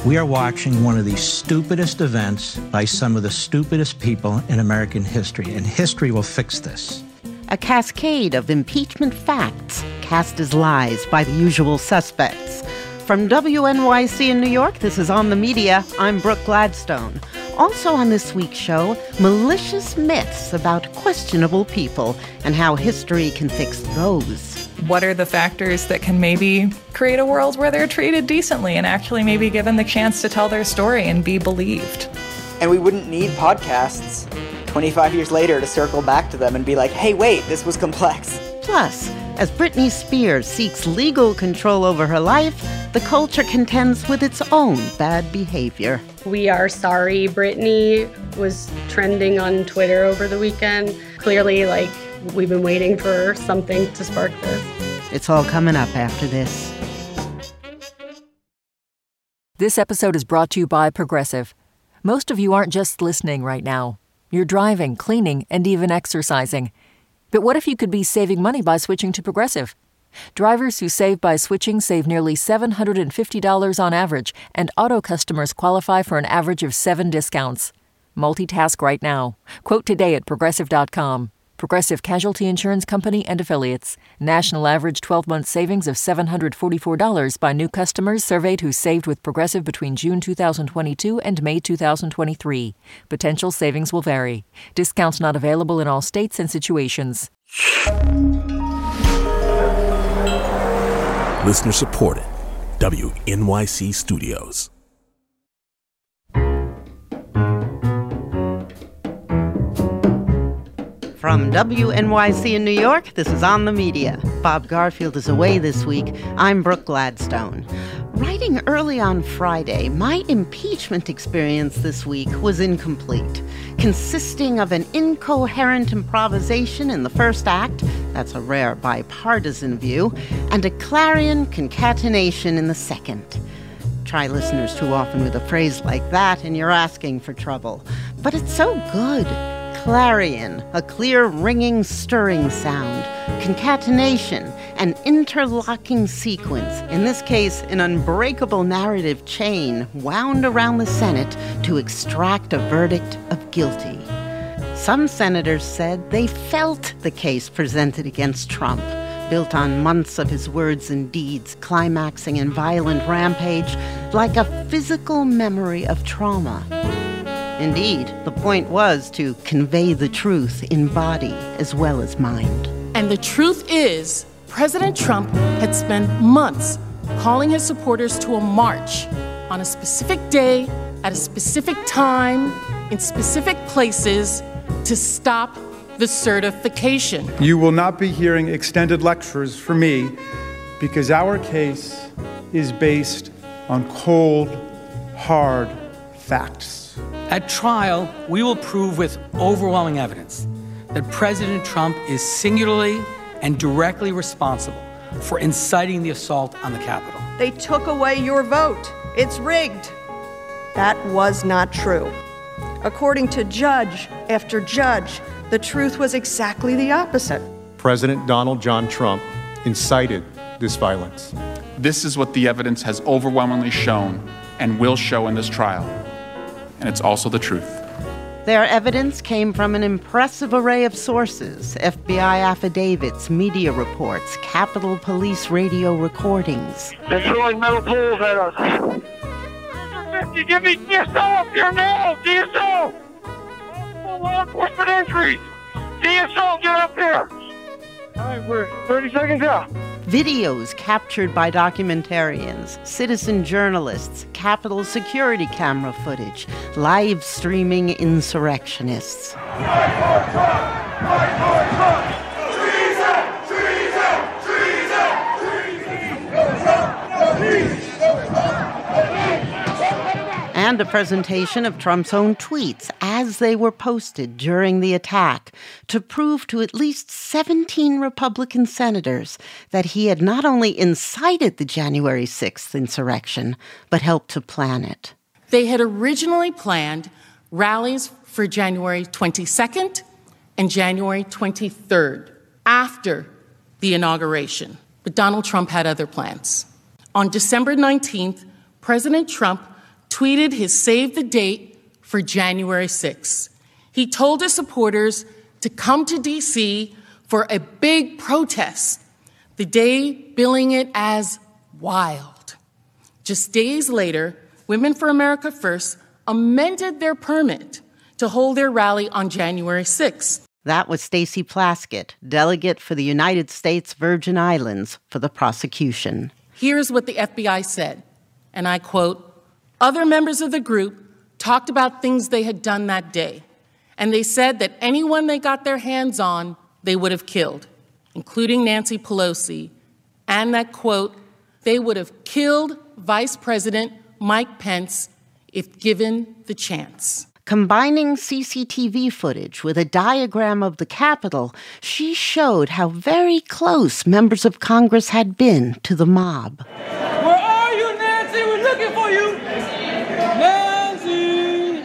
We are watching one of the stupidest events by some of the stupidest people in American history, and history will fix this. A cascade of impeachment facts cast as lies by the usual suspects. From WNYC in New York, this is On the Media. I'm Brooke Gladstone. Also on this week's show, malicious myths about questionable people and how history can fix those. What are the factors that can maybe create a world where they're treated decently and actually maybe given the chance to tell their story and be believed? And we wouldn't need podcasts 25 years later to circle back to them and be like, hey, wait, this was complex. Plus, as Britney Spears seeks legal control over her life, the culture contends with its own bad behavior. We are sorry Britney was trending on Twitter over the weekend. Clearly, we've been waiting for something to spark this. It's all coming up after this. This episode is brought to you by Progressive. Most of you aren't just listening right now. You're driving, cleaning, and even exercising. But what if you could be saving money by switching to Progressive? Drivers who save by switching save nearly $750 on average, and auto customers qualify for an average of 7 discounts. Multitask right now. Quote today at Progressive.com. Progressive Casualty Insurance Company and Affiliates. National average 12-month savings of $744 by new customers surveyed who saved with Progressive between June 2022 and May 2023. Potential savings will vary. Discounts not available in all states and situations. Listener supported. WNYC Studios. From WNYC in New York, this is On the Media. Bob Garfield is away this week. I'm Brooke Gladstone. Writing early on Friday, my impeachment experience this week was incomplete, consisting of an incoherent improvisation in the first act, that's a rare bipartisan view, and a clarion concatenation in the second. Try listeners too often with a phrase like that and you're asking for trouble. But it's so good. Clarion, a clear, ringing, stirring sound. Concatenation, an interlocking sequence, in this case, an unbreakable narrative chain wound around the Senate to extract a verdict of guilty. Some senators said they felt the case presented against Trump, built on months of his words and deeds, climaxing in violent rampage, like a physical memory of trauma. Indeed, the point was to convey the truth in body as well as mind. And the truth is, President Trump had spent months calling his supporters to a march on a specific day, at a specific time, in specific places to stop the certification. You will not be hearing extended lectures from me because our case is based on cold, hard facts. At trial, we will prove with overwhelming evidence that President Trump is singularly and directly responsible for inciting the assault on the Capitol. They took away your vote. It's rigged. That was not true. According to judge after judge, the truth was exactly the opposite. President Donald John Trump incited this violence. This is what the evidence has overwhelmingly shown and will show in this trial. And it's also the truth. Their evidence came from an impressive array of sources: FBI affidavits, media reports, Capitol Police radio recordings. They're throwing metal poles at us. 50, give me DSO up here now! DSO! Law enforcement entries! DSO, get up here! All right, we're 30 seconds out. Videos captured by documentarians, citizen journalists, Capitol security camera footage, live streaming insurrectionists. And a presentation of Trump's own tweets as they were posted during the attack to prove to at least 17 Republican senators that he had not only incited the January 6th insurrection, but helped to plan it. They had originally planned rallies for January 22nd and January 23rd, after the inauguration. But Donald Trump had other plans. On December 19th, President Trump tweeted his save the date for January 6th. He told his supporters to come to D.C. for a big protest, the day billing it as wild. Just days later, Women for America First amended their permit to hold their rally on January 6th. That was Stacey Plaskett, delegate for the United States Virgin Islands for the prosecution. Here's what the FBI said, and I quote, "Other members of the group talked about things they had done that day, and they said that anyone they got their hands on, they would have killed, including Nancy Pelosi, and that, quote, they would have killed Vice President Mike Pence if given the chance." Combining CCTV footage with a diagram of the Capitol, she showed how very close members of Congress had been to the mob. Where are you, Nancy? We're looking for you. Nancy!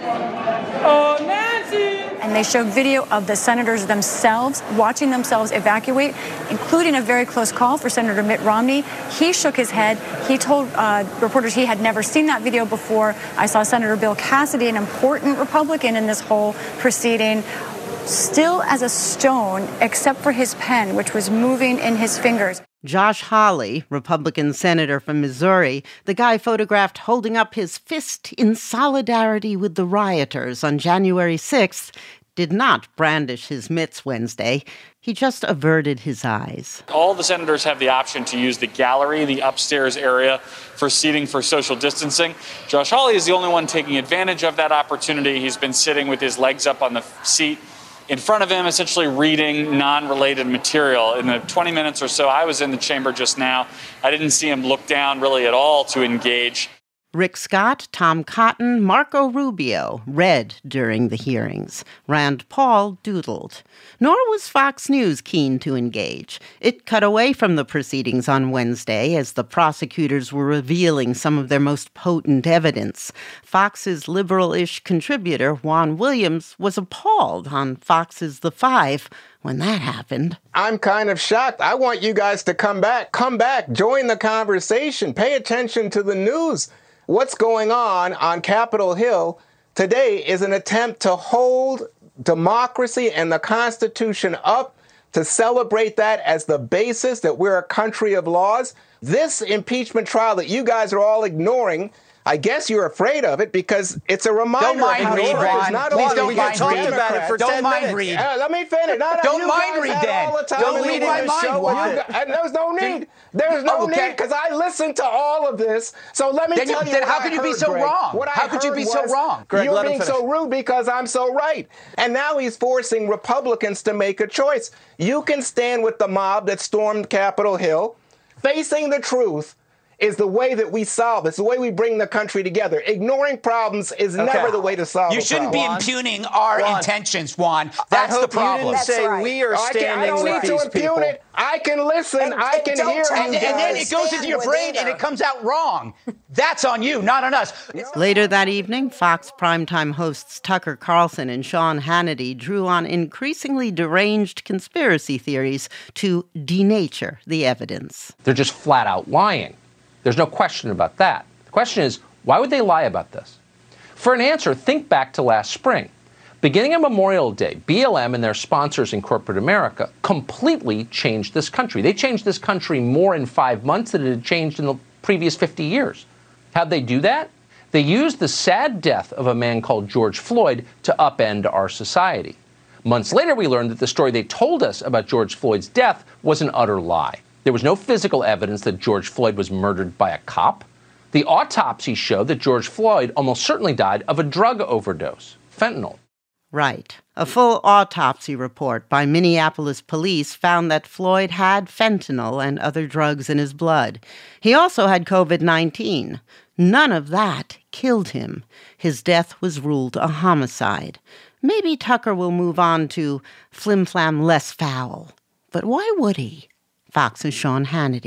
Oh, Nancy! And they show video of the senators themselves watching themselves evacuate, including a very close call for Senator Mitt Romney. He shook his head. He told reporters he had never seen that video before. I saw Senator Bill Cassidy, an important Republican in this whole proceeding, still as a stone, except for his pen, which was moving in his fingers. Josh Hawley, Republican senator from Missouri, the guy photographed holding up his fist in solidarity with the rioters on January 6th, did not brandish his mitts Wednesday. He just averted his eyes. All the senators have the option to use the gallery, the upstairs area, for seating for social distancing. Josh Hawley is the only one taking advantage of that opportunity. He's been sitting with his legs up on the seat in front of him, essentially reading non-related material. In the 20 minutes or so I was in the chamber just now, I didn't see him look down really at all to engage. Rick Scott, Tom Cotton, Marco Rubio read during the hearings. Rand Paul doodled. Nor was Fox News keen to engage. It cut away from the proceedings on Wednesday as the prosecutors were revealing some of their most potent evidence. Fox's liberal-ish contributor, Juan Williams, was appalled on Fox's The Five when that happened. I'm kind of shocked. I want you guys to come back, join the conversation, pay attention to the news. What's going on Capitol Hill today is an attempt to hold democracy and the Constitution up, to celebrate that as the basis that we're a country of laws. This impeachment trial that you guys are all ignoring, I guess you're afraid of it because it's a reminder. Don't mind read, Ron. Please don't mind read. About it for don't mind read. Let me finish. Don't mind read, then. Don't read my mind, Juan. There's no need. There's no need because I listened to all of this. So let me tell you. Then how could you be so wrong? How could you be so wrong? You're being so rude because I'm so right. And now he's forcing Republicans to make a choice. You can stand with the mob that stormed Capitol Hill. Facing the truth is the way that we solve. It's the way we bring the country together. Ignoring problems is never the way to solve. You shouldn't be impugning our intentions, Juan. That's the problem. You didn't say we are standing with these people. I can listen. I can hear. And then it goes into your brain and it comes out wrong. That's on you, not on us. Later that evening, Fox primetime hosts Tucker Carlson and Sean Hannity drew on increasingly deranged conspiracy theories to denature the evidence. They're just flat out lying. There's no question about that. The question is, why would they lie about this? For an answer, think back to last spring. Beginning on Memorial Day, BLM and their sponsors in corporate America completely changed this country. They changed this country more in 5 months than it had changed in the previous 50 years. How'd they do that? They used the sad death of a man called George Floyd to upend our society. Months later, we learned that the story they told us about George Floyd's death was an utter lie. There was no physical evidence that George Floyd was murdered by a cop. The autopsy showed that George Floyd almost certainly died of a drug overdose, fentanyl. Right. A full autopsy report by Minneapolis police found that Floyd had fentanyl and other drugs in his blood. He also had COVID-19. None of that killed him. His death was ruled a homicide. Maybe Tucker will move on to flim-flam less foul. But why would he? Fox's Sean Hannity.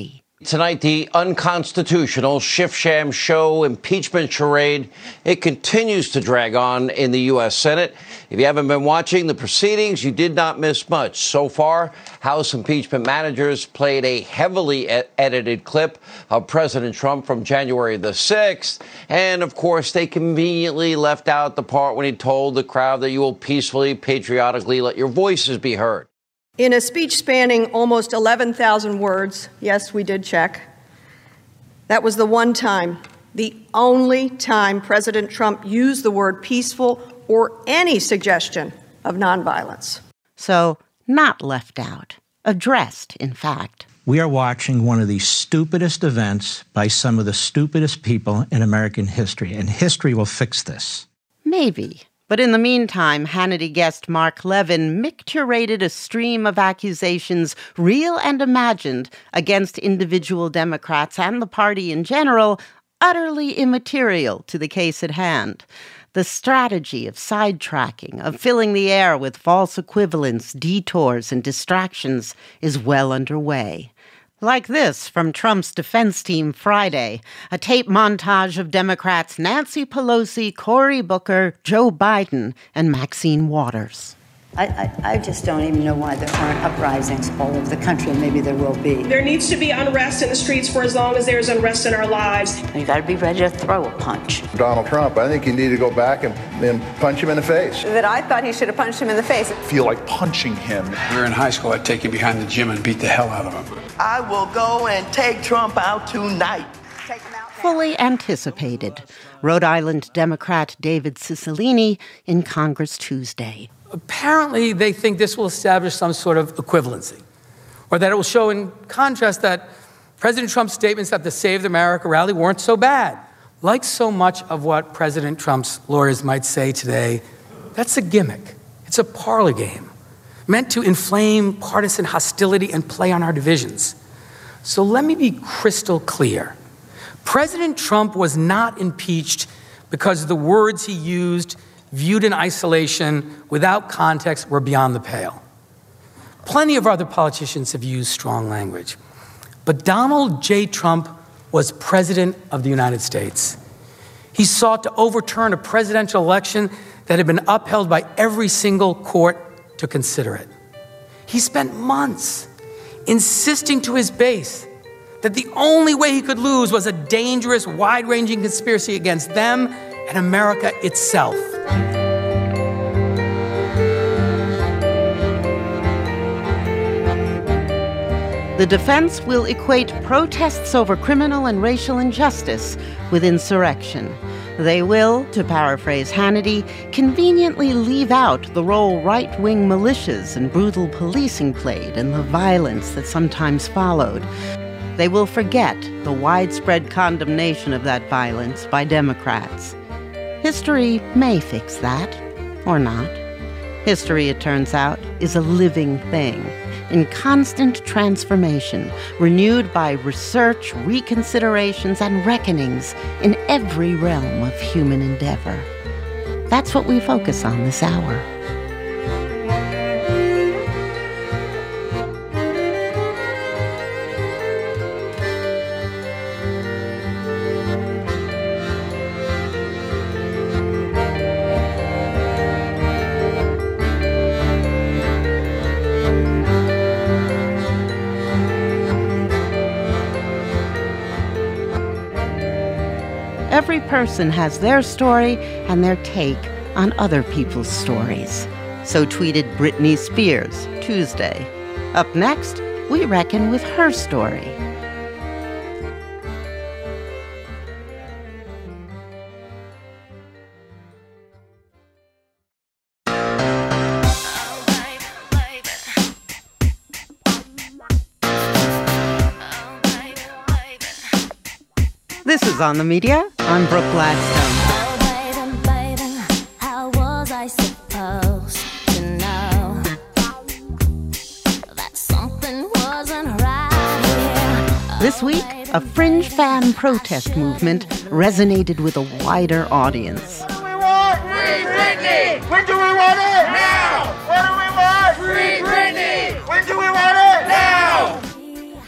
Tonight, the unconstitutional shift-sham show impeachment charade, it continues to drag on in the U.S. Senate. If you haven't been watching the proceedings, you did not miss much. So far, House impeachment managers played a heavily edited clip of President Trump from January the 6th. And, of course, they conveniently left out the part when he told the crowd that you will peacefully, patriotically let your voices be heard. In a speech spanning almost 11,000 words, yes, we did check, that was the one time, the only time President Trump used the word peaceful or any suggestion of nonviolence. So, not left out. Addressed, in fact. We are watching one of the stupidest events by some of the stupidest people in American history, and history will fix this. Maybe. But in the meantime, Hannity guest Mark Levin curated a stream of accusations, real and imagined, against individual Democrats and the party in general, utterly immaterial to the case at hand. The strategy of sidetracking, of filling the air with false equivalents, detours, and distractions is well underway. Like this from Trump's defense team Friday, a tape montage of Democrats Nancy Pelosi, Cory Booker, Joe Biden, and Maxine Waters. I just don't even know why there aren't uprisings all over the country, and maybe there will be. There needs to be unrest in the streets for as long as there's unrest in our lives. You got to be ready to throw a punch. Donald Trump, I think you need to go back and punch him in the face. That I thought he should have punched him in the face. I feel like punching him. We were in high school. I'd take him behind the gym and beat the hell out of him. I will go and take Trump out tonight. Fully anticipated. Rhode Island Democrat David Cicilline in Congress Tuesday. Apparently, they think this will establish some sort of equivalency, or that it will show in contrast that President Trump's statements at the Save America rally weren't so bad. Like so much of what President Trump's lawyers might say today, that's a gimmick. It's a parlor game meant to inflame partisan hostility and play on our divisions. So let me be crystal clear. President Trump was not impeached because the words he used, viewed in isolation, without context, were beyond the pale. Plenty of other politicians have used strong language. But Donald J. Trump was president of the United States. He sought to overturn a presidential election that had been upheld by every single court to consider it. He spent months insisting to his base that the only way he could lose was a dangerous, wide-ranging conspiracy against them and America itself. The defense will equate protests over criminal and racial injustice with insurrection. They will, to paraphrase Hannity, conveniently leave out the role right-wing militias and brutal policing played and the violence that sometimes followed. They will forget the widespread condemnation of that violence by Democrats. History may fix that, or not. History, it turns out, is a living thing, in constant transformation, renewed by research, reconsiderations, and reckonings in every realm of human endeavor. That's what we focus on this hour. Every person has their story and their take on other people's stories. So tweeted Britney Spears Tuesday. Up next, we reckon with her story. This is On the Media. I'm Brooke Gladstone. Oh, baby, how was I supposed to know that something wasn't right here? This week, a fringe fan protest movement resonated with a wider audience. What do we want? Free Britney! When do we want it? Now! What do we want? Free Britney! When do we want it? Now!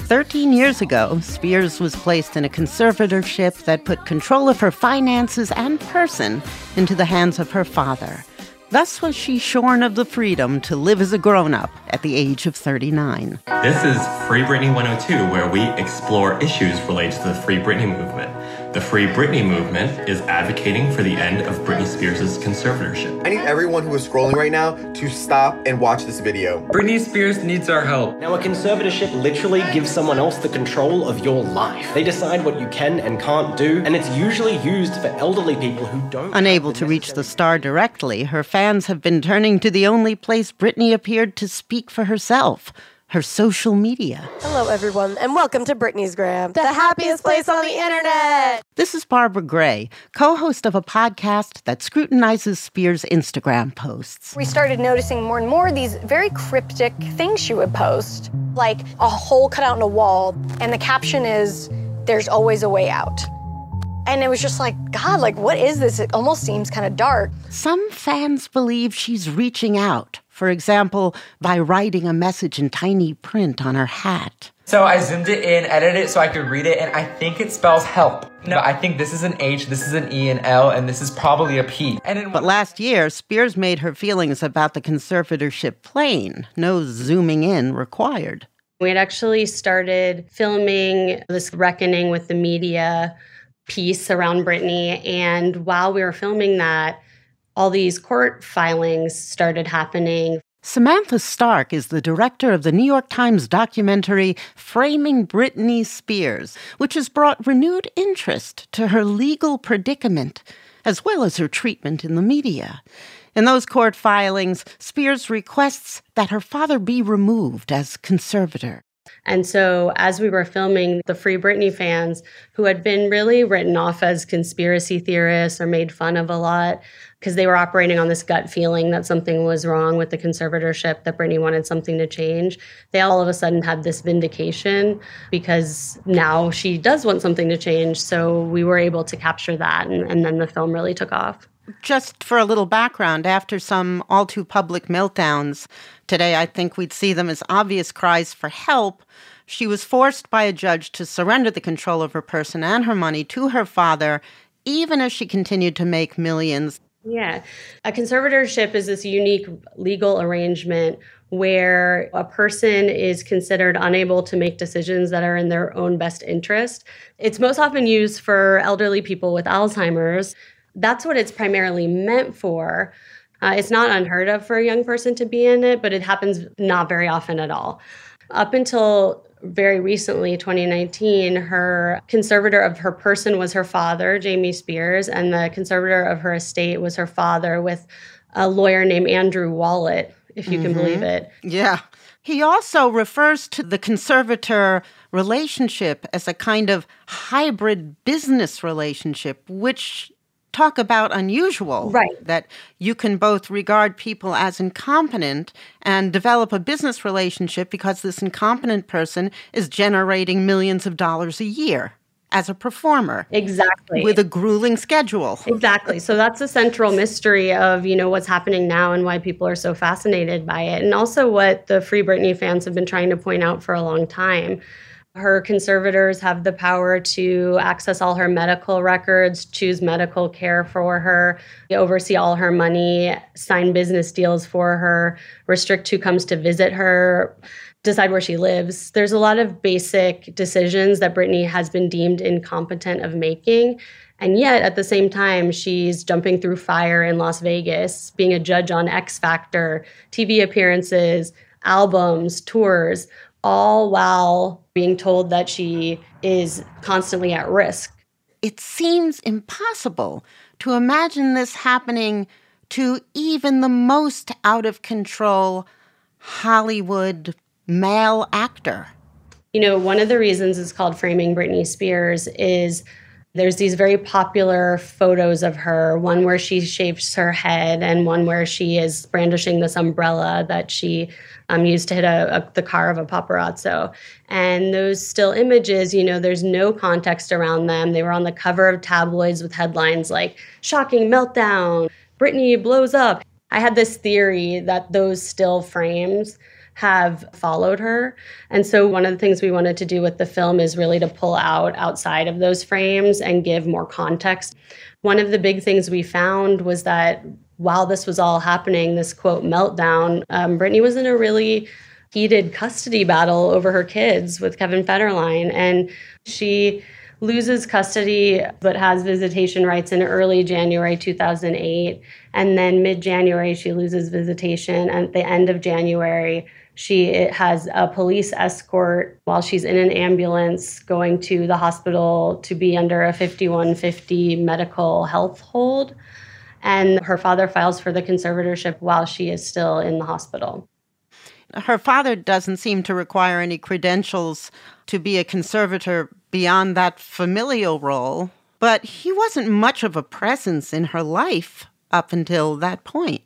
13 years ago, Spears was placed in a conservatorship that put control of her finances and person into the hands of her father. Thus was she shorn of the freedom to live as a grown-up at the age of 39. This is Free Britney 102, where we explore issues related to the Free Britney movement. The Free Britney movement is advocating for the end of Britney Spears' conservatorship. I need everyone who is scrolling right now to stop and watch this video. Britney Spears needs our help. Now, a conservatorship literally gives someone else the control of your life. They decide what you can and can't do, and it's usually used for elderly people who don't... Unable to reach the star directly, her fans have been turning to the only place Britney appeared to speak for herself, her social media. Hello, everyone, and welcome to Britney's Gram, the happiest place on the internet. This is Barbara Gray, co-host of a podcast that scrutinizes Spears' Instagram posts. We started noticing more and more these very cryptic things she would post, like a hole cut out in a wall, and the caption is, "There's always a way out." And it was just like, God, like, what is this? It almost seems kind of dark. Some fans believe she's reaching out, for example, by writing a message in tiny print on her hat. So I zoomed it in, edited it so I could read it, and I think it spells help. No, I think this is an H, this is an E, an L, and this is probably a P. But last year, Spears made her feelings about the conservatorship plain. No zooming in required. We had actually started filming this reckoning with the media piece around Britney, and while we were filming that, all these court filings started happening. Samantha Stark is the director of the New York Times documentary Framing Britney Spears, which has brought renewed interest to her legal predicament, as well as her treatment in the media. In those court filings, Spears requests that her father be removed as conservator. And so as we were filming, the Free Britney fans, who had been really written off as conspiracy theorists or made fun of a lot, because they were operating on this gut feeling that something was wrong with the conservatorship, that Britney wanted something to change, they all of a sudden had this vindication because now she does want something to change. So we were able to capture that, and then the film really took off. Just for a little background, after some all-too-public meltdowns, today I think we'd see them as obvious cries for help, she was forced by a judge to surrender the control of her person and her money to her father, even as she continued to make millions. Yeah. A conservatorship is this unique legal arrangement where a person is considered unable to make decisions that are in their own best interest. It's most often used for elderly people with Alzheimer's. That's what it's primarily meant for. It's not unheard of for a young person to be in it, but it happens not very often at all. Up until very recently, 2019, her conservator of her person was her father, Jamie Spears, and the conservator of her estate was her father with a lawyer named Andrew Wallet, if you can believe it. Yeah. He also refers to the conservator relationship as a kind of hybrid business relationship, which... talk about unusual. Right. That you can both regard people as incompetent and develop a business relationship because this incompetent person is generating millions of dollars a year as a performer. Exactly. With a grueling schedule. Exactly. So that's the central mystery of, what's happening now and why people are so fascinated by it. And also what the Free Britney fans have been trying to point out for a long time. Her conservators have the power to access all her medical records, choose medical care for her, oversee all her money, sign business deals for her, restrict who comes to visit her, decide where she lives. There's a lot of basic decisions that Britney has been deemed incompetent of making. And yet, at the same time, she's jumping through fire in Las Vegas, being a judge on X Factor, TV appearances, albums, tours, all while being told that she is constantly at risk. It seems impossible to imagine this happening to even the most out-of-control Hollywood male actor. One of the reasons it's called Framing Britney Spears is there's these very popular photos of her, one where she shaves her head and one where she is brandishing this umbrella that she used to hit the car of a paparazzo. And those still images, there's no context around them. They were on the cover of tabloids with headlines like, "Shocking Meltdown, Britney blows up." I had this theory that those still frames have followed her. And so one of the things we wanted to do with the film is really to pull outside of those frames and give more context. One of the big things we found was that while this was all happening, this quote meltdown, Britney was in a really heated custody battle over her kids with Kevin Federline. And she loses custody but has visitation rights in early January 2008. And then mid-January, she loses visitation. And at the end of January, she has a police escort while she's in an ambulance going to the hospital to be under a 5150 medical health hold. And her father files for the conservatorship while she is still in the hospital. Her father doesn't seem to require any credentials to be a conservator beyond that familial role, but he wasn't much of a presence in her life up until that point.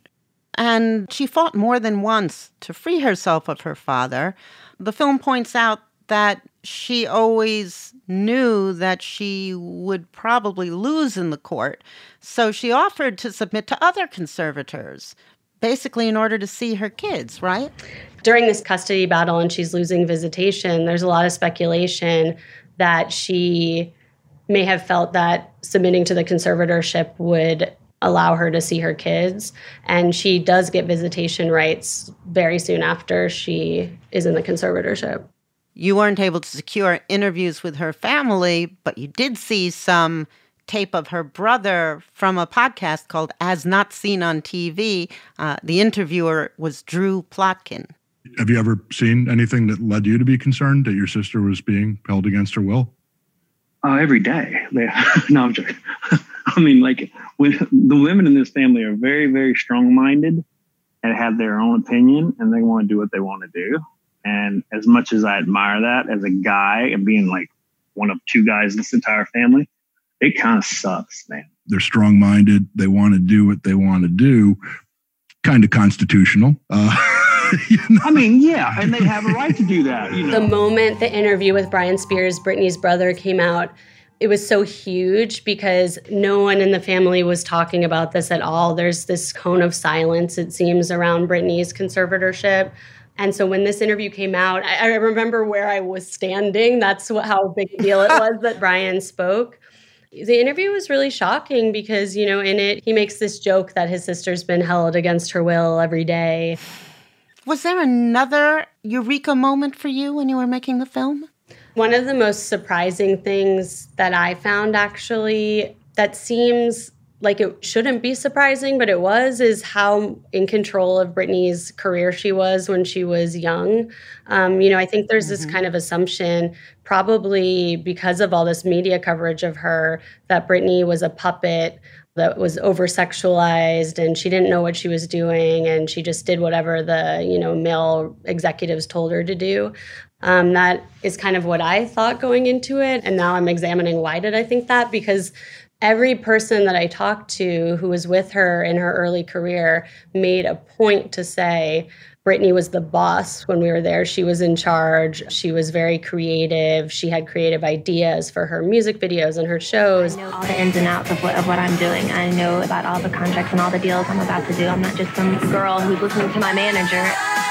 And she fought more than once to free herself of her father. The film points out that she always knew that she would probably lose in the court, so she offered to submit to other conservators, basically in order to see her kids, right? During this custody battle and she's losing visitation, there's a lot of speculation that she may have felt that submitting to the conservatorship would allow her to see her kids. And she does get visitation rights very soon after she is in the conservatorship. You weren't able to secure interviews with her family, but you did see some tape of her brother from a podcast called As Not Seen on TV. The interviewer was Drew Plotkin. Have you ever seen anything that led you to be concerned that your sister was being held against her will? Every day. No, I'm joking. I mean, when the women in this family are very, very strong-minded and have their own opinion, and they want to do what they want to do. And as much as I admire that as a guy and being one of two guys in this entire family, it kind of sucks, man. They're strong-minded. They want to do what they want to do. Kind of constitutional. I mean, yeah, and they have a right to do that. The moment the interview with Brian Spears, Britney's brother, came out, it was so huge because no one in the family was talking about this at all. There's this cone of silence, it seems, around Britney's conservatorship. And so when this interview came out, I remember where I was standing. That's how big a deal it was that Brian spoke. The interview was really shocking because, in it, he makes this joke that his sister's been held against her will every day. Was there another eureka moment for you when you were making the film? One of the most surprising things that I found, actually, that seems like it shouldn't be surprising, but it was, is how in control of Britney's career she was when she was young. I think there's this kind of assumption, probably because of all this media coverage of her, that Britney was a puppet that was over-sexualized and she didn't know what she was doing and she just did whatever the, male executives told her to do. That is kind of what I thought going into it. And now I'm examining why did I think that? Because every person that I talked to who was with her in her early career made a point to say Britney was the boss when we were there. She was in charge. She was very creative. She had creative ideas for her music videos and her shows. I know all the ins and outs of what I'm doing. I know about all the contracts and all the deals I'm about to do. I'm not just some girl who's listening to my manager.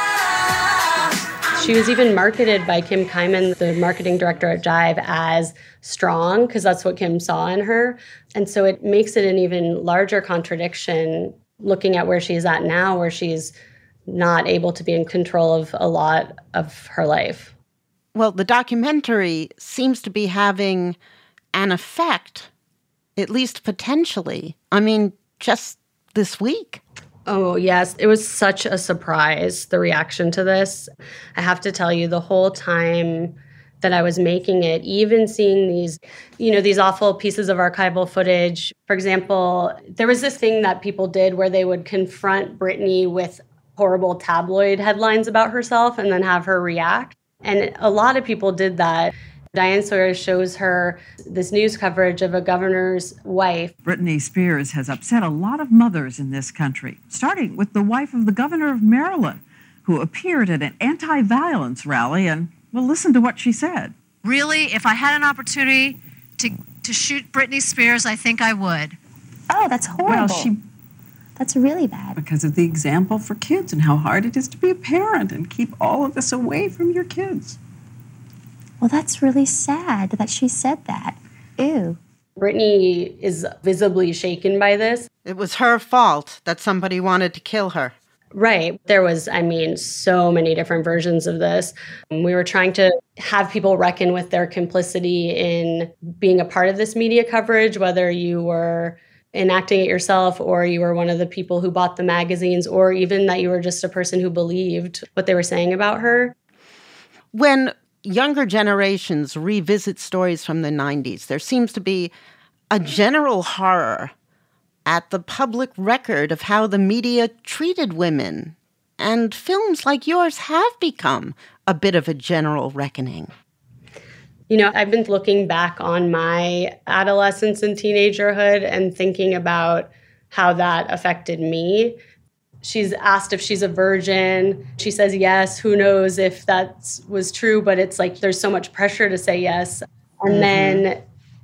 She was even marketed by Kim Kyman, the marketing director at Jive, as strong, because that's what Kim saw in her. And so it makes it an even larger contradiction looking at where she's at now, where she's not able to be in control of a lot of her life. Well, the documentary seems to be having an effect, at least potentially. I mean, just this week. Oh, yes. It was such a surprise, the reaction to this. I have to tell you, the whole time that I was making it, even seeing these awful pieces of archival footage. For example, there was this thing that people did where they would confront Britney with horrible tabloid headlines about herself and then have her react. And a lot of people did that. Diane Sawyer shows her this news coverage of a governor's wife. Britney Spears has upset a lot of mothers in this country, starting with the wife of the governor of Maryland, who appeared at an anti-violence rally, and well, listen to what she said. Really, if I had an opportunity to shoot Britney Spears, I think I would. Oh, that's horrible. Well, That's really bad. Because of the example for kids and how hard it is to be a parent and keep all of this away from your kids. Well, that's really sad that she said that. Ew. Britney is visibly shaken by this. It was her fault that somebody wanted to kill her. Right. There was, so many different versions of this. We were trying to have people reckon with their complicity in being a part of this media coverage, whether you were enacting it yourself or you were one of the people who bought the magazines or even that you were just a person who believed what they were saying about her. When younger generations revisit stories from the 90s, there seems to be a general horror at the public record of how the media treated women. And films like yours have become a bit of a general reckoning. I've been looking back on my adolescence and teenagerhood and thinking about how that affected me. She's asked if she's a virgin. She says yes. Who knows if that was true, but it's like there's so much pressure to say yes. And then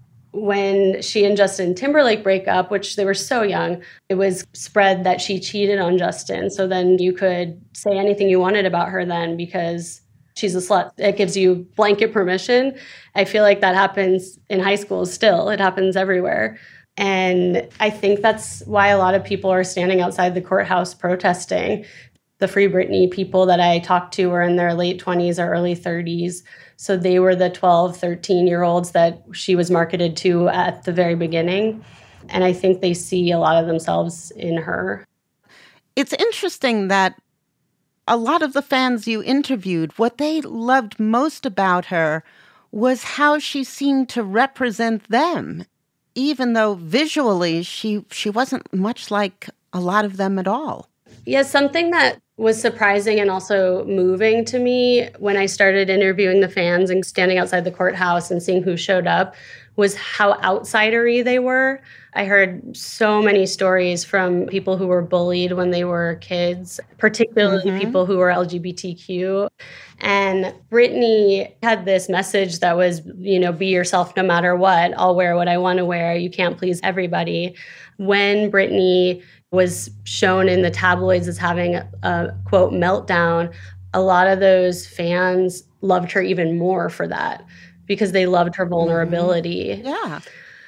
when she and Justin Timberlake break up, which they were so young, it was spread that she cheated on Justin. So then you could say anything you wanted about her then because she's a slut. It gives you blanket permission. I feel like that happens in high school still. It happens everywhere. And I think that's why a lot of people are standing outside the courthouse protesting. The Free Britney people that I talked to were in their late 20s or early 30s. So they were the 12, 13-year-olds that she was marketed to at the very beginning. And I think they see a lot of themselves in her. It's interesting that a lot of the fans you interviewed, what they loved most about her was how she seemed to represent them, even though visually she wasn't much like a lot of them at all. Yeah, something that was surprising and also moving to me when I started interviewing the fans and standing outside the courthouse and seeing who showed up was how outsidery they were. I heard so many stories from people who were bullied when they were kids, particularly people who were LGBTQ. And Britney had this message that was, be yourself no matter what. I'll wear what I want to wear. You can't please everybody. When Britney was shown in the tabloids as having a, quote, meltdown, a lot of those fans loved her even more for that because they loved her vulnerability. Yeah.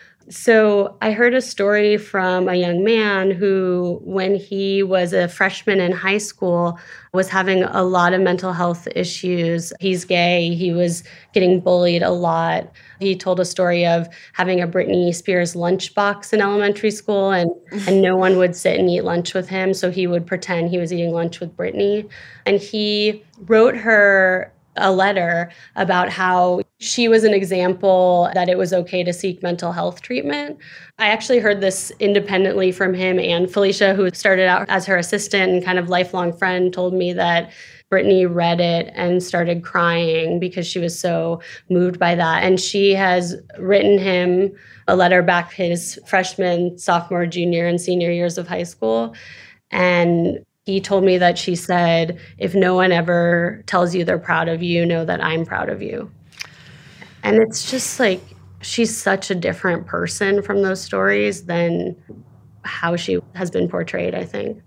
So I heard a story from a young man who, when he was a freshman in high school, was having a lot of mental health issues. He's gay. He was getting bullied a lot. He told a story of having a Britney Spears lunchbox in elementary school, and no one would sit and eat lunch with him, so he would pretend he was eating lunch with Britney. And he wrote her a letter about how she was an example that it was okay to seek mental health treatment. I actually heard this independently from him, and Felicia, who started out as her assistant and kind of lifelong friend, told me that Britney read it and started crying because she was so moved by that. And she has written him a letter back his freshman, sophomore, junior, and senior years of high school. And he told me that she said, if no one ever tells you they're proud of you, know that I'm proud of you. And it's just like, she's such a different person from those stories than how she has been portrayed, I think.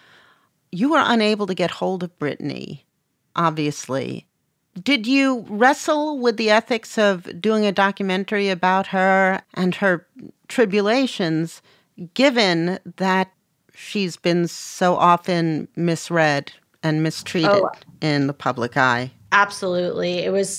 You were unable to get hold of Britney, obviously. Did you wrestle with the ethics of doing a documentary about her and her tribulations, given that she's been so often misread and mistreated in the public eye? Absolutely. It was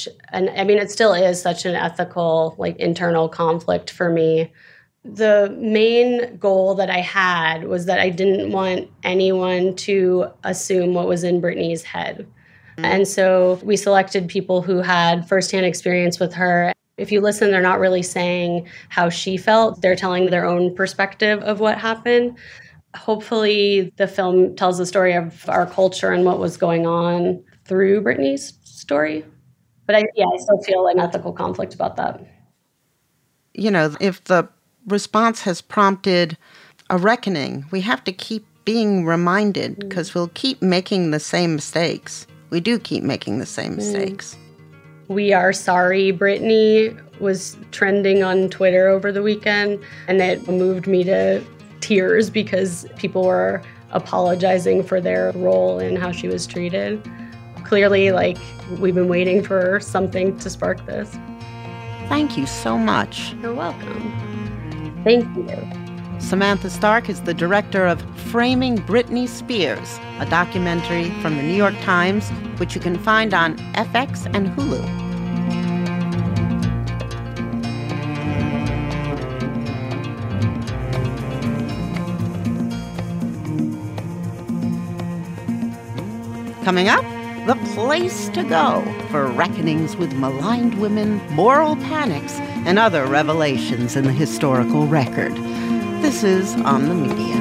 it still is such an ethical, internal conflict for me. The main goal that I had was that I didn't want anyone to assume what was in Britney's head. And so we selected people who had firsthand experience with her. If you listen, they're not really saying how she felt. They're telling their own perspective of what happened. Hopefully, the film tells the story of our culture and what was going on through Britney's story. But I still feel an ethical conflict about that. If the response has prompted a reckoning, we have to keep being reminded because we'll keep making the same mistakes. We do keep making the same mistakes. We Are Sorry Britney was trending on Twitter over the weekend, and it moved me to tears because people were apologizing for their role in how she was treated. Clearly, like, we've been waiting for something to spark this. Thank you so much. You're welcome. Thank you. Samantha Stark is the director of Framing Britney Spears, a documentary from the New York Times, which you can find on FX and Hulu. Coming up, the place to go for reckonings with maligned women, moral panics, and other revelations in the historical record. This is On the Media.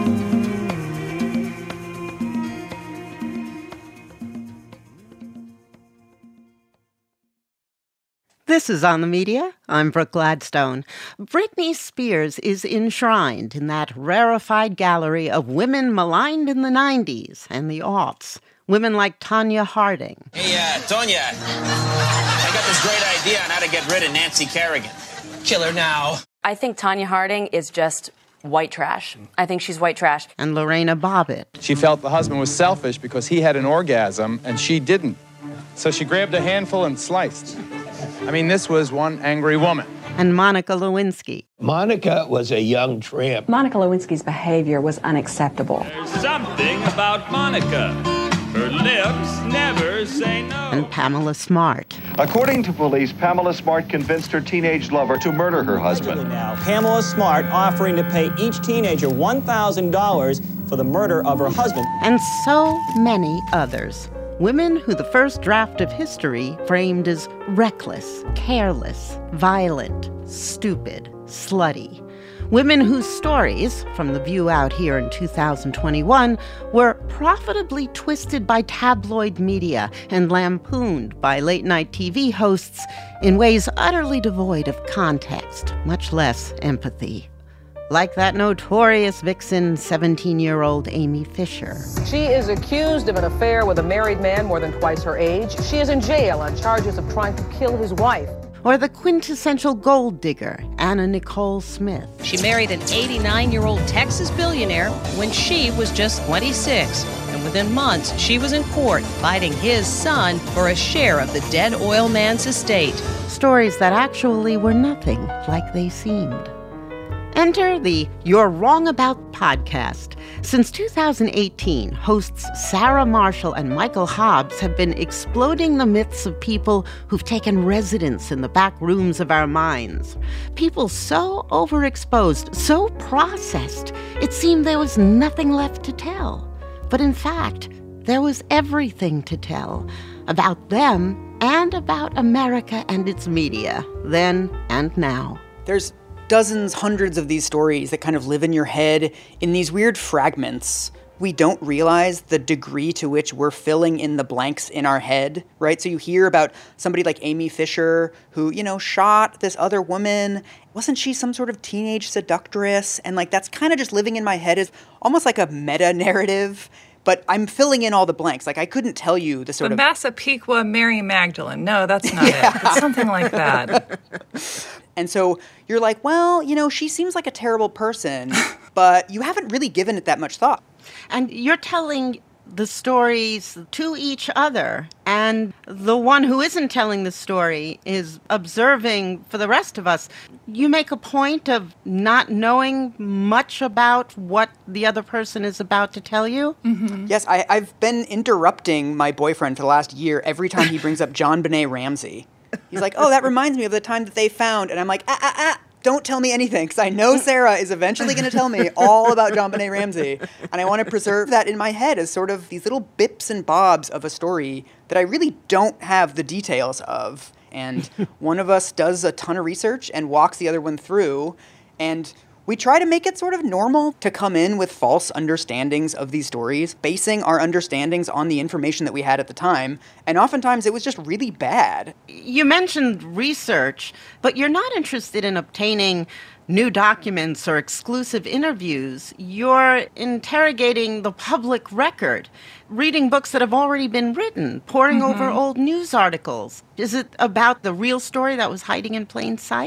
This is On the Media. I'm Brooke Gladstone. Britney Spears is enshrined in that rarefied gallery of women maligned in the 90s and the aughts. Women like Tonya Harding. Hey, Tonya, I got this great idea on how to get rid of Nancy Kerrigan. Kill her now. I think Tonya Harding is just white trash. I think she's white trash. And Lorena Bobbitt. She felt the husband was selfish because he had an orgasm and she didn't. So she grabbed a handful and sliced. I mean, this was one angry woman. And Monica Lewinsky. Monica was a young tramp. Monica Lewinsky's behavior was unacceptable. There's something about Monica. Her lips never say no. And Pamela Smart. According to police, Pamela Smart convinced her teenage lover to murder her husband. Now, Pamela Smart offering to pay each teenager $1,000 for the murder of her husband. And so many others. Women who the first draft of history framed as reckless, careless, violent, stupid, slutty. Women whose stories, from The View out here in 2021, were profitably twisted by tabloid media and lampooned by late-night TV hosts in ways utterly devoid of context, much less empathy. Like that notorious vixen, 17-year-old Amy Fisher. She is accused of an affair with a married man more than twice her age. She is in jail on charges of trying to kill his wife. Or the quintessential gold digger, Anna Nicole Smith. She married an 89-year-old Texas billionaire when she was just 26. And within months, she was in court fighting his son for a share of the dead oil man's estate. Stories that actually were nothing like they seemed. Enter the You're Wrong About podcast. Since 2018, hosts Sarah Marshall and Michael Hobbs have been exploding the myths of people who've taken residence in the back rooms of our minds. People so overexposed, so processed, it seemed there was nothing left to tell. But in fact, there was everything to tell about them and about America and its media, then and now. There's dozens, hundreds of these stories that kind of live in your head in these weird fragments. We don't realize the degree to which we're filling in the blanks in our head, right? So you hear about somebody like Amy Fisher who, shot this other woman. Wasn't she some sort of teenage seductress? And that's kind of just living in my head as almost like a meta-narrative. But I'm filling in all the blanks. I couldn't tell you the sort of... Massapequa Mary Magdalene. No, that's not it. It's something like that. And so you're like, well, she seems like a terrible person, but you haven't really given it that much thought. And you're telling the stories to each other, and the one who isn't telling the story is observing for the rest of us. You make a point of not knowing much about what the other person is about to tell you? Mm-hmm. Yes, I've been interrupting my boyfriend for the last year every time he brings up JonBenet Ramsey. He's like, oh, that reminds me of the time that they found, and I'm like, don't tell me anything, because I know Sarah is eventually going to tell me all about JonBenet Ramsey, and I want to preserve that in my head as sort of these little bips and bobs of a story that I really don't have the details of. And one of us does a ton of research and walks the other one through, and we try to make it sort of normal to come in with false understandings of these stories, basing our understandings on the information that we had at the time, and oftentimes it was just really bad. You mentioned research, but you're not interested in obtaining new documents or exclusive interviews. You're interrogating the public record, reading books that have already been written, poring over old news articles. Is it about the real story that was hiding in plain sight?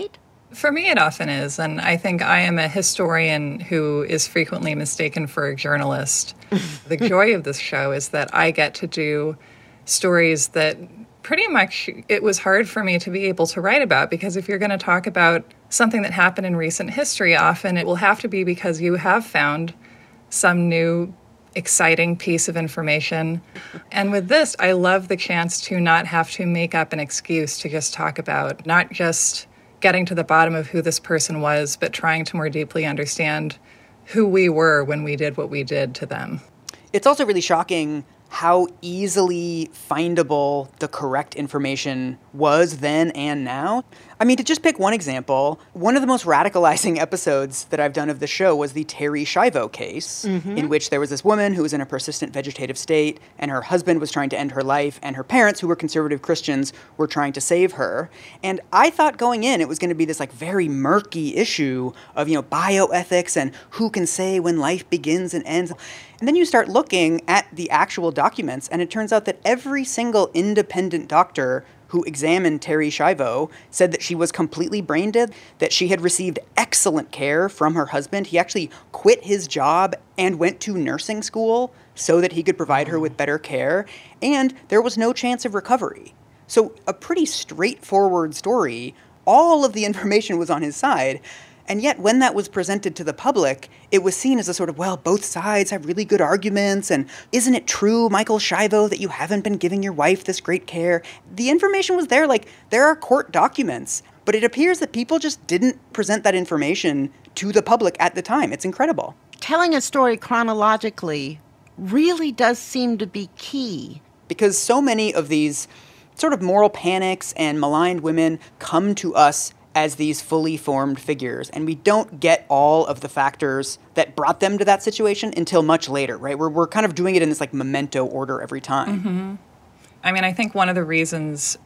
For me, it often is. And I think I am a historian who is frequently mistaken for a journalist. The joy of this show is that I get to do stories that pretty much it was hard for me to be able to write about, because if you're going to talk about something that happened in recent history, often it will have to be because you have found some new exciting piece of information. And with this, I love the chance to not have to make up an excuse to just talk about not just getting to the bottom of who this person was, but trying to more deeply understand who we were when we did what we did to them. It's also really shocking how easily findable the correct information was then and now. I mean, to just pick one example, one of the most radicalizing episodes that I've done of the show was the Terri Schiavo case, in which there was this woman who was in a persistent vegetative state, and her husband was trying to end her life, and her parents, who were conservative Christians, were trying to save her. And I thought going in it was going to be this like very murky issue of, bioethics and who can say when life begins and ends. And then you start looking at the actual documents, and it turns out that every single independent doctor who examined Terri Schiavo said that she was completely brain dead, that she had received excellent care from her husband. He actually quit his job and went to nursing school so that he could provide her with better care, and there was no chance of recovery. So a pretty straightforward story. All of the information was on his side. And yet, when that was presented to the public, it was seen as a sort of, well, both sides have really good arguments, and isn't it true, Michael Schiavo, that you haven't been giving your wife this great care? The information was there, like, there are court documents, but it appears that people just didn't present that information to the public at the time. It's incredible. Telling a story chronologically really does seem to be key. Because so many of these sort of moral panics and maligned women come to us as these fully formed figures, and we don't get all of the factors that brought them to that situation until much later, right? We're kind of doing it in this like memento order every time. Mm-hmm. I mean, I think one of the reasons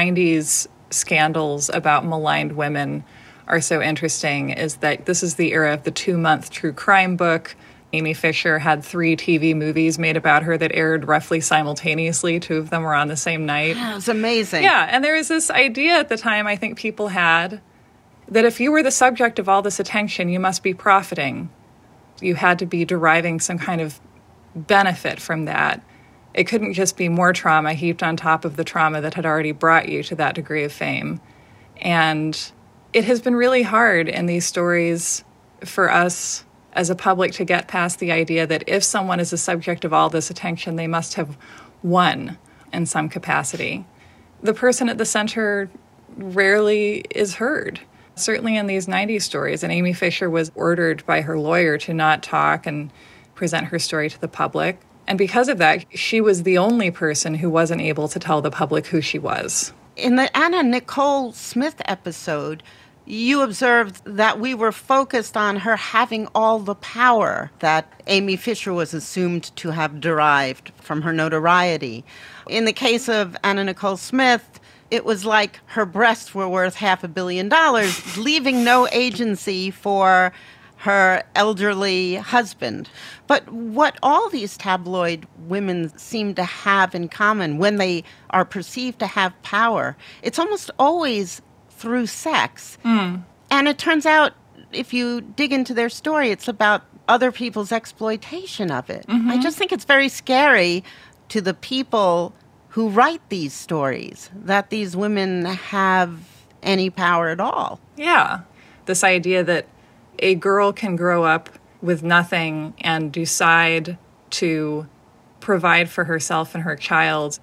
90s scandals about maligned women are so interesting is that this is the era of the 2-month true crime book. Amy Fisher had 3 TV movies made about her that aired roughly simultaneously. 2 of them were on the same night. Yeah, it was amazing. Yeah, and there was this idea at the time I think people had that if you were the subject of all this attention, you must be profiting. You had to be deriving some kind of benefit from that. It couldn't just be more trauma heaped on top of the trauma that had already brought you to that degree of fame. And it has been really hard in these stories for us as a public to get past the idea that if someone is the subject of all this attention, they must have won in some capacity. The person at the center rarely is heard. Certainly in these 90s stories, and Amy Fisher was ordered by her lawyer to not talk and present her story to the public. And because of that, she was the only person who wasn't able to tell the public who she was. In the Anna Nicole Smith episode, you observed that we were focused on her having all the power that Amy Fisher was assumed to have derived from her notoriety. In the case of Anna Nicole Smith, it was like her breasts were worth $500 million, leaving no agency for her elderly husband. But what all these tabloid women seem to have in common when they are perceived to have power, it's almost always through sex. And it turns out, if you dig into their story, it's about other people's exploitation of it. I just think it's very scary to the people who write these stories that these women have any power at all. Yeah. This idea that a girl can grow up with nothing and decide to provide for herself and her child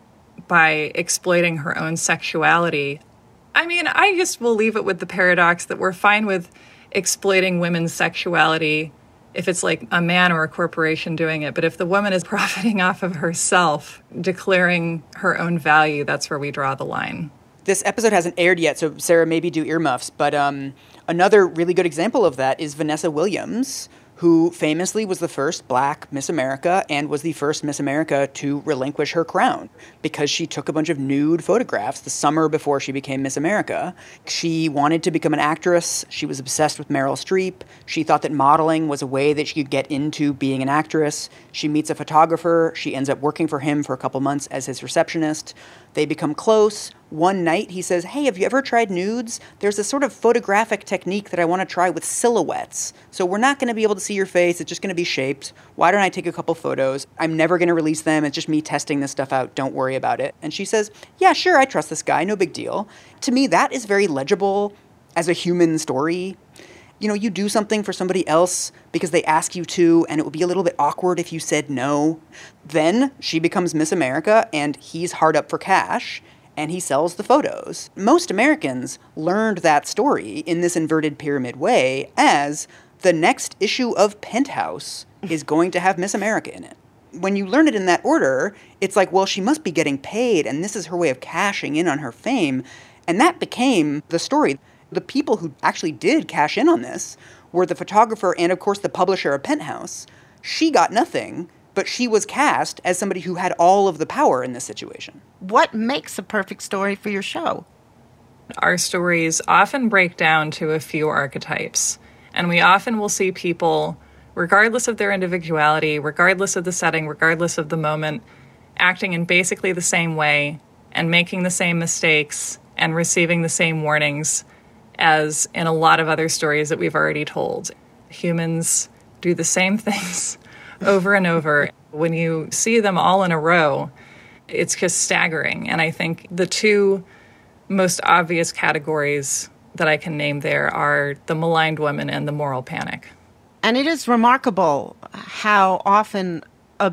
by exploiting her own sexuality. I mean, I just will leave it with the paradox that we're fine with exploiting women's sexuality if it's like a man or a corporation doing it. But if the woman is profiting off of herself, declaring her own value, that's where we draw the line. This episode hasn't aired yet, so Sarah, maybe do earmuffs. But another really good example of that is Vanessa Williams, who famously was the first Black Miss America and was the first Miss America to relinquish her crown because she took a bunch of nude photographs the summer before she became Miss America. She wanted to become an actress. She was obsessed with Meryl Streep. She thought that modeling was a way that she could get into being an actress. She meets a photographer. She ends up working for him for a couple months as his receptionist. They become close, one night he says, hey, have you ever tried nudes? There's a sort of photographic technique that I want to try with silhouettes. So we're not going to be able to see your face. It's just going to be shaped. Why don't I take a couple photos? I'm never going to release them. It's just me testing this stuff out. Don't worry about it. And she says, yeah, sure, I trust this guy. No big deal. To me, that is very legible as a human story. You know, you do something for somebody else because they ask you to, and it would be a little bit awkward if you said no. Then she becomes Miss America, and he's hard up for cash, and he sells the photos. Most Americans learned that story in this inverted pyramid way as the next issue of Penthouse is going to have Miss America in it. When you learn it in that order, it's like, well, she must be getting paid, and this is her way of cashing in on her fame. And that became the story. The people who actually did cash in on this were the photographer and, of course, the publisher of Penthouse. She got nothing, but she was cast as somebody who had all of the power in this situation. What makes a perfect story for your show? Our stories often break down to a few archetypes, and we often will see people, regardless of their individuality, regardless of the setting, regardless of the moment, acting in basically the same way and making the same mistakes and receiving the same warnings as in a lot of other stories that we've already told. Humans do the same things over and over. When you see them all in a row, it's just staggering. And I think the two most obvious categories that I can name there are the maligned woman and the moral panic. And it is remarkable how often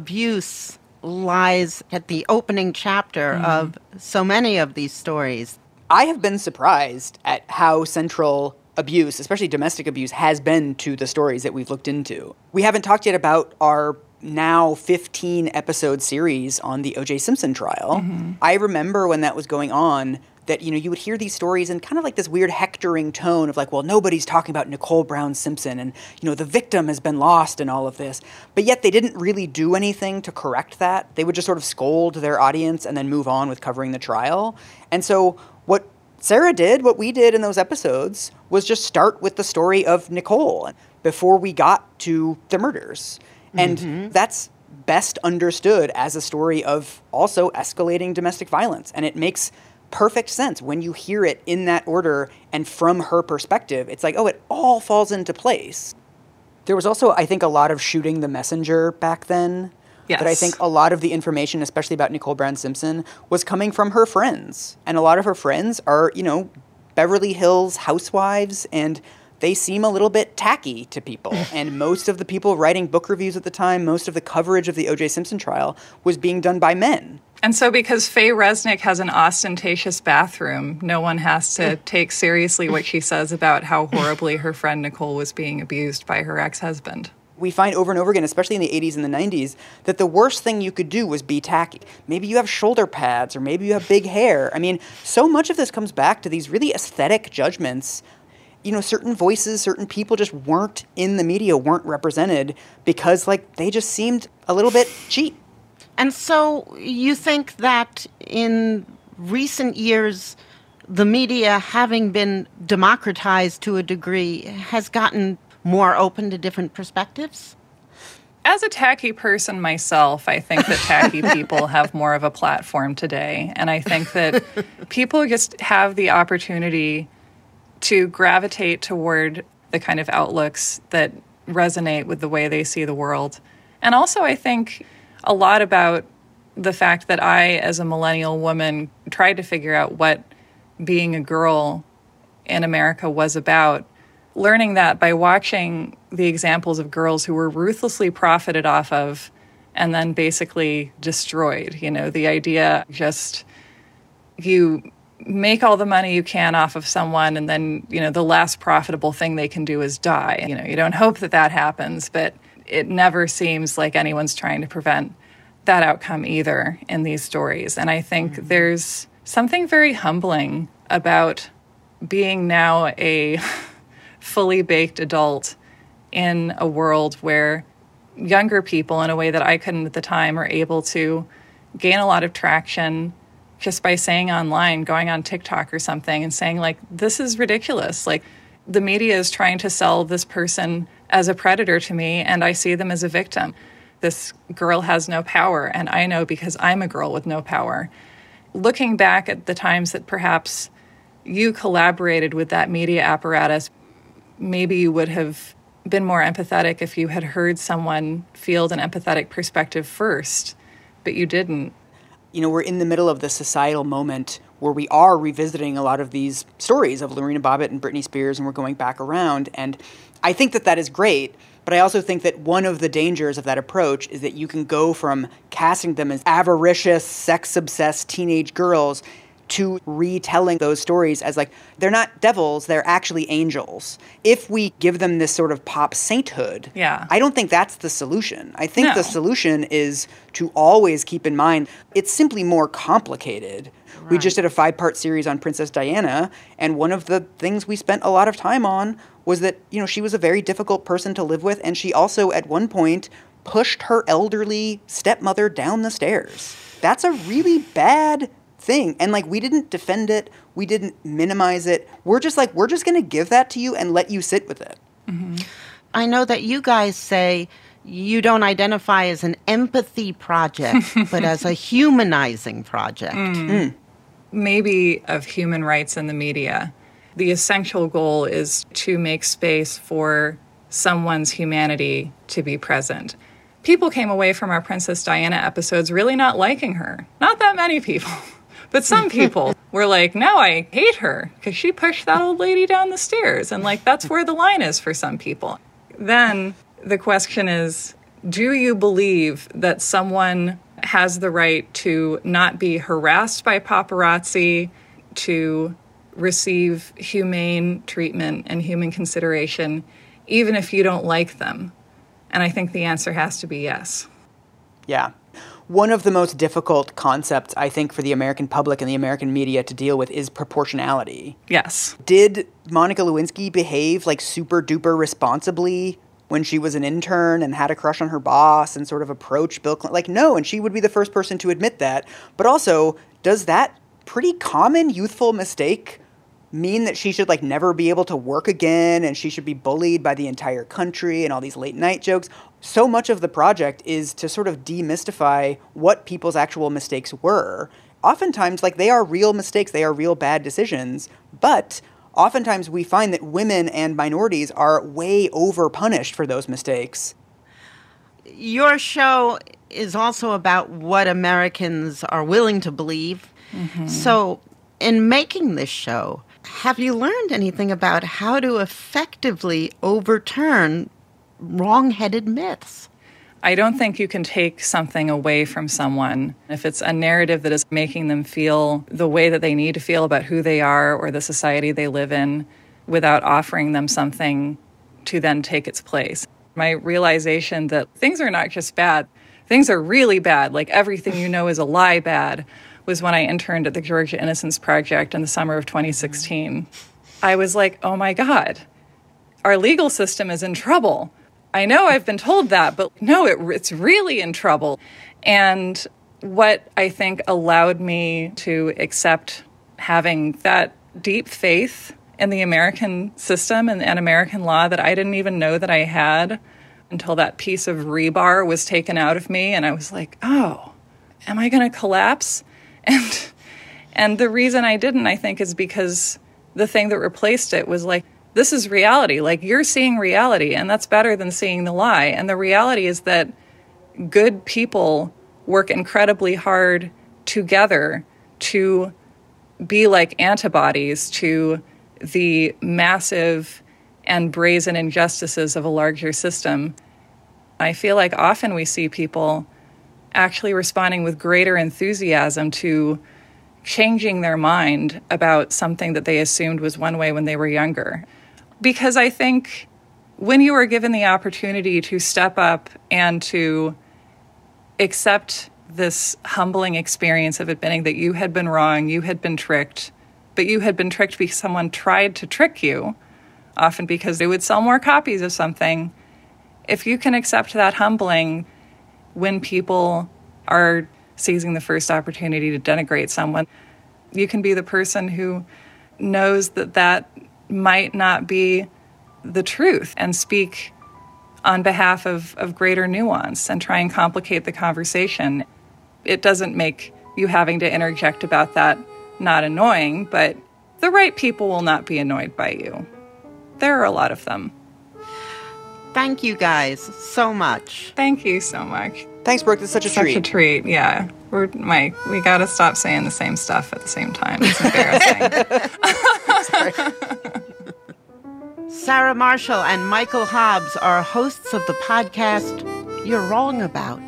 abuse lies at the opening chapter of so many of these stories. I have been surprised at how central abuse, especially domestic abuse, has been to the stories that we've looked into. We haven't talked yet about our now 15-episode series on the O.J. Simpson trial. I remember when that was going on that, you know, you would hear these stories in kind of like this weird hectoring tone of like, well, nobody's talking about Nicole Brown Simpson and, you know, the victim has been lost in all of this. But yet they didn't really do anything to correct that. They would just sort of scold their audience and then move on with covering the trial. And so what Sarah did, what we did in those episodes, was just start with the story of Nicole before we got to the murders. And that's best understood as a story of also escalating domestic violence. And it makes perfect sense when you hear it in that order and from her perspective. It's like, oh, it all falls into place. There was also, I think, a lot of shooting the messenger back then. Yes. But I think a lot of the information, especially about Nicole Brown Simpson, was coming from her friends. And a lot of her friends are, you know, Beverly Hills housewives, and they seem a little bit tacky to people. And most of the people writing book reviews at the time, most of the coverage of the O.J. Simpson trial was being done by men. And so because Faye Resnick has an ostentatious bathroom, no one has to take seriously what she says about how horribly her friend Nicole was being abused by her ex-husband. We find over and over again, especially in the 80s and the 90s, that the worst thing you could do was be tacky. Maybe you have shoulder pads, or maybe you have big hair. I mean, so much of this comes back to these really aesthetic judgments. You know, certain voices, certain people just weren't in the media, weren't represented because, like, they just seemed a little bit cheap. And so you think that in recent years, the media, having been democratized to a degree, has gotten more open to different perspectives? As a tacky person myself, I think that tacky people have more of a platform today. And I think that people just have the opportunity to gravitate toward the kind of outlooks that resonate with the way they see the world. And also, I think a lot about the fact that I, as a millennial woman, tried to figure out what being a girl in America was about, learning that by watching the examples of girls who were ruthlessly profited off of and then basically destroyed. You know, the idea just, you make all the money you can off of someone and then, you know, the last profitable thing they can do is die. You know, you don't hope that that happens, but it never seems like anyone's trying to prevent that outcome either in these stories. And I think there's something very humbling about being now a fully baked adult in a world where younger people, in a way that I couldn't at the time, are able to gain a lot of traction just by saying online, going on TikTok or something and saying, like, this is ridiculous. Like, the media is trying to sell this person as a predator to me, and I see them as a victim. This girl has no power, and I know because I'm a girl with no power. looking back at the times that perhaps you collaborated with that media apparatus, maybe you would have been more empathetic if you had heard someone field an empathetic perspective first, but you didn't. You know, we're in the middle of the societal moment where we are revisiting a lot of these stories of Lorena Bobbitt and Britney Spears, and we're going back around. And I think that that is great, but I also think that one of the dangers of that approach is that you can go from casting them as avaricious, sex-obsessed teenage girls to retelling those stories as like, they're not devils, they're actually angels. If we give them this sort of pop sainthood, I don't think that's the solution. I think the solution is to always keep in mind it's simply more complicated. Right. We just did a 5-part series on Princess Diana, and one of the things we spent a lot of time on was that, you know, she was a very difficult person to live with, and she also at one point pushed her elderly stepmother down the stairs. That's a really bad thing. And like, we didn't defend it. We didn't minimize it. We're just going to give that to you and let you sit with it. Mm-hmm. I know that you guys say you don't identify as an empathy project, but as a humanizing project. Maybe of human rights in the media. The essential goal is to make space for someone's humanity to be present. People came away from our Princess Diana episodes really not liking her. Not that many people. But some people were like, no, I hate her because she pushed that old lady down the stairs. And like, that's where the line is for some people. Then the question is, do you believe that someone has the right to not be harassed by paparazzi, to receive humane treatment and human consideration, even if you don't like them? And I think the answer has to be yes. Yeah. One of the most difficult concepts, I think, for the American public and the American media to deal with is proportionality. Yes. Did Monica Lewinsky behave like super duper responsibly when she was an intern and had a crush on her boss and sort of approached Bill Clinton? Like, no, and she would be the first person to admit that. But also, does that pretty common youthful mistake mean that she should like never be able to work again and she should be bullied by the entire country and all these late night jokes? So much of the project is to sort of demystify what people's actual mistakes were. Oftentimes, like, they are real mistakes, they are real bad decisions, but oftentimes we find that women and minorities are way over-punished for those mistakes. Your show is also about what Americans are willing to believe. Mm-hmm. So in making this show, have you learned anything about how to effectively overturn wrong-headed myths? I don't think you can take something away from someone if it's a narrative that is making them feel the way that they need to feel about who they are or the society they live in without offering them something to then take its place. My realization that things are not just bad, things are really bad, like everything you know is a lie bad, was when I interned at the Georgia Innocence Project in the summer of 2016. I was like, oh my God, our legal system is in trouble. I know I've been told that, but no, it's really in trouble. And what I think allowed me to accept having that deep faith in the American system and American law that I didn't even know that I had until that piece of rebar was taken out of me. And I was like, oh, am I going to collapse? And the reason I didn't, I think, is because the thing that replaced it was like, this is reality. Like, you're seeing reality, and that's better than seeing the lie. And the reality is that good people work incredibly hard together to be like antibodies to the massive and brazen injustices of a larger system. I feel like often we see people actually responding with greater enthusiasm to changing their mind about something that they assumed was one way when they were younger. Because I think when you are given the opportunity to step up and to accept this humbling experience of admitting that you had been wrong, you had been tricked, but you had been tricked because someone tried to trick you, often because they would sell more copies of something. If you can accept that humbling when people are seizing the first opportunity to denigrate someone, you can be the person who knows that that might not be the truth and speak on behalf of greater nuance and try and complicate the conversation. It doesn't make you having to interject about that not annoying, but the right people will not be annoyed by you. There are a lot of them. Thank you guys so much. Thank you so much. Thanks, Brooke. This is such a treat. Such a treat, yeah. We got to stop saying the same stuff at the same time. It's embarrassing. Sarah Marshall and Michael Hobbs are hosts of the podcast You're Wrong About.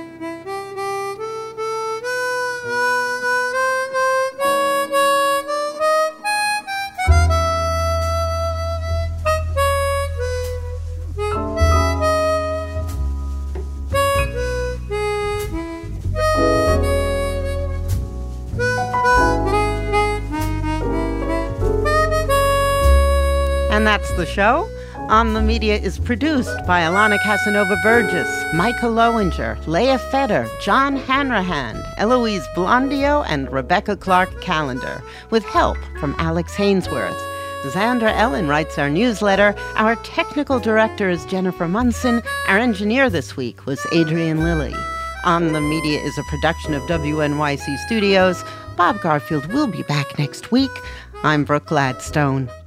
And that's the show. On the Media is produced by Alana Casanova Burgess, Micah Lowinger, Leah Feder, John Hanrahan, Eloise Blondio, and Rebecca Clark Callender, with help from Alex Hainsworth. Xander Ellen writes our newsletter. Our technical director is Jennifer Munson. Our engineer this week was Adrian Lilly. On the Media is a production of WNYC Studios. Bob Garfield will be back next week. I'm Brooke Gladstone.